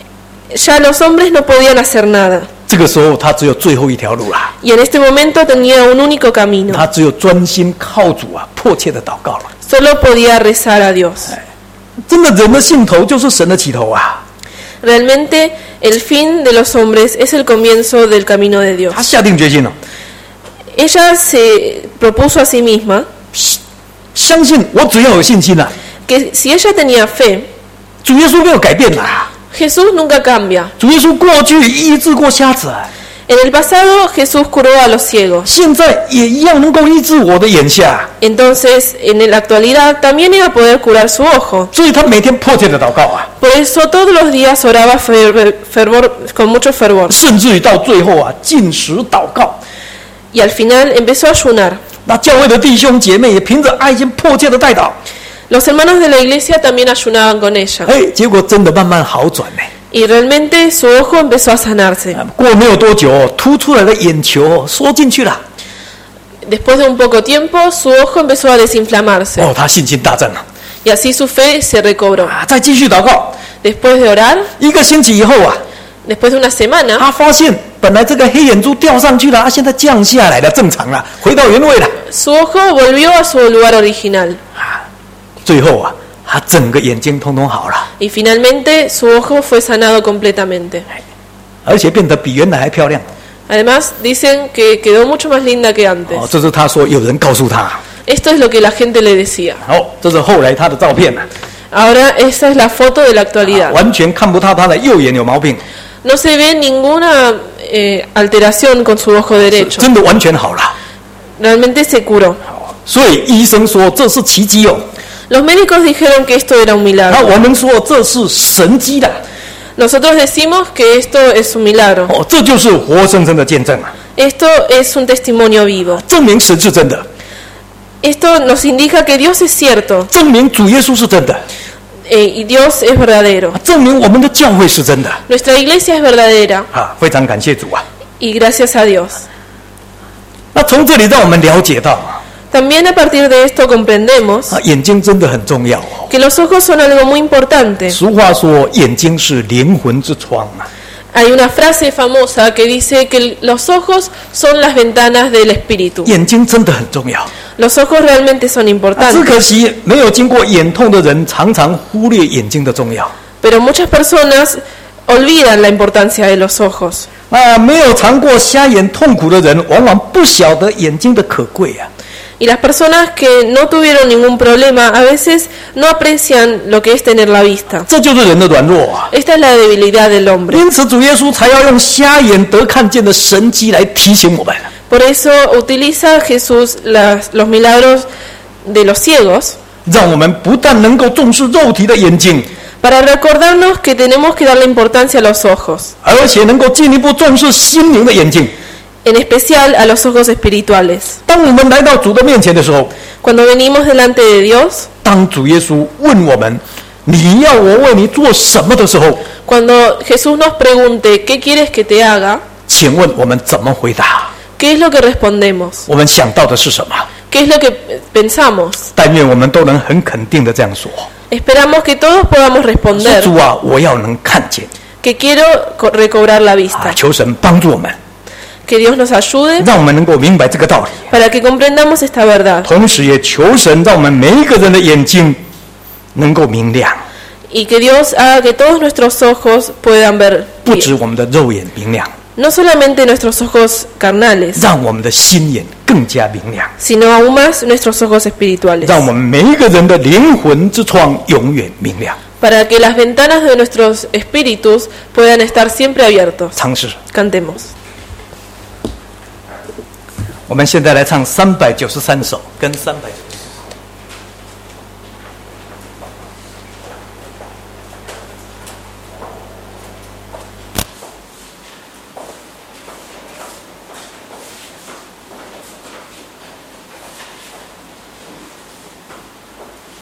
ya los hombres no podían hacer nada. 这个时候，他只有最后一条路啦， Y en este momento tenía un único camino. 他只有专心靠主啊，迫切的祷告了。 Solo podía rezar a Dios. 真的，人的尽头就是神的起头啊！ Realmente, el fin de los hombres es el comienzo del camino de Dios. 他下定决心了， Ella se propuso a sí misma 相信我只要有信心啊， que si ella tenía fe, 主耶稣没有改变啦。 Jesús nunca cambia. 主耶稣过去医治过瞎子， En el pasado, Jesús curó a los ciegos. 现在也一样能够医治我的眼瞎， Entonces, en la actualidad, también iba a poder curar su ojo. 所以他每天迫切的祷告啊， Por eso, todos los días oraba fervor, fervor, con mucho fervor. 甚至于到最后啊，禁食祷告。 Y al final empezó a ayunar. 那教会的弟兄姐妹也凭着爱心迫切的代祷， Los hermanos de la iglesia también ayunaban con ella. 哎，结果真的慢慢好转呢。 Y realmente su ojo empezó a sanarse. 过没有多久，凸出来的眼球缩进去了。 Después de un poco tiempo, su ojo empezó a desinflamarse. 哦，他信心大振了。 Y así su fe se recobró. 啊，再继续祷告， Después de orar, 一个星期以后啊， después de una semana, 他发现本来这个黑眼珠掉上去了，啊，现在降下来了，正常了，回到原位了。 su ojo volvió a su lugar original. 最后啊，他整个眼睛通通好了， Y finalmente su ojo fue sanado completamente. 而且变得比原来还漂亮。 Además, dicen que quedó mucho más linda que antes. 哦，这是他说有人告诉他。 Esto es lo que la gente le decía. 好，这是后来他的照片了， Ahora esa es la foto de la actualidad. 完全看不到他的右眼有毛病， No se ve ninguna eh, alteración con su ojo derecho. 真的完全好了。 Realmente se curó. 所以医生说这是奇迹哦， Los médicos dijeron que esto era un 那 milagro. 我们说这是神迹的。 Nosotros decimos que esto es un milagro. 哦，这就是活生生的见证啊， Esto es un testimonio vivo. 证明神是真的， Esto nos indica que Dios es cierto 证明主耶稣是真的， eh, y Dios es verdadero. 证明我们的教会是真的 Nuestra iglesia es verdadera 啊！非常感谢主啊！ y gracias a Dios. 那从这里让我们了解到啊， También a partir de esto comprendemos 啊眼睛真的很重要哦。 que los ojos son algo muy importante. 俗话说，眼睛是灵魂之窗啊。 Hay una frase famosa que dice que los ojos son las ventanas del espíritu. 眼睛真的很重要， Los ojos realmente son 只 importantes, 可惜没有经过眼痛的人，常常忽略眼睛的重要。 pero muchas personas olvidan la importancia de los ojos. 啊，没有尝过瞎眼痛苦的人，往往不晓得眼睛的可贵啊。 Y las personas que no tuvieron ningún problema a veces no aprecian lo que es tener la vista. 这就是人的软弱啊。 Esta es la debilidad del hombre. 因此，主耶稣才要用瞎眼得看见的神迹来提醒我们。 Por eso utiliza Jesús las, los milagros de los ciegos 让我们不但能够重视肉体的眼睛， para recordarnos que tenemos que darle importancia a los ojos, 而且能够进一步重视心灵的眼睛。 en especial a los ojos espirituales. 当我们来到主的面前的时候， Cuando venimos delante de Dios, 当主耶稣问我们：“你要我为你做什么”的时候， cuando Jesús nos pregunte ¿qué quieres que te haga?, 请问我们怎么回答？ ¿qué es lo que respondemos? 我们想到的是什么？ ¿Qué es lo que pensamos? 但愿我们都能很肯定的这样说： Esperamos que todos podamos 说 responder 主啊，我要能看见。 que quiero co- recobrar la 啊， vista. 求神帮助我们， Que Dios nos ayude 让我们能够明白这个道理。 para que comprendamos esta verdad 同时也求神让我们每一个人的眼睛能够明亮， y que Dios haga que todos nuestros ojos puedan ver 不 bien. 止我们的肉眼明亮， No solamente nuestros ojos carnales, 让我们的心眼更加明亮， sino aún más nuestros ojos espirituales, 让我们每一个人的灵魂之窗永远明亮。 para que las ventanas de nuestros espíritus puedan estar siempre abiertos. 尝试。 Cantemos. 我们现在来唱三百九十三首，跟三百。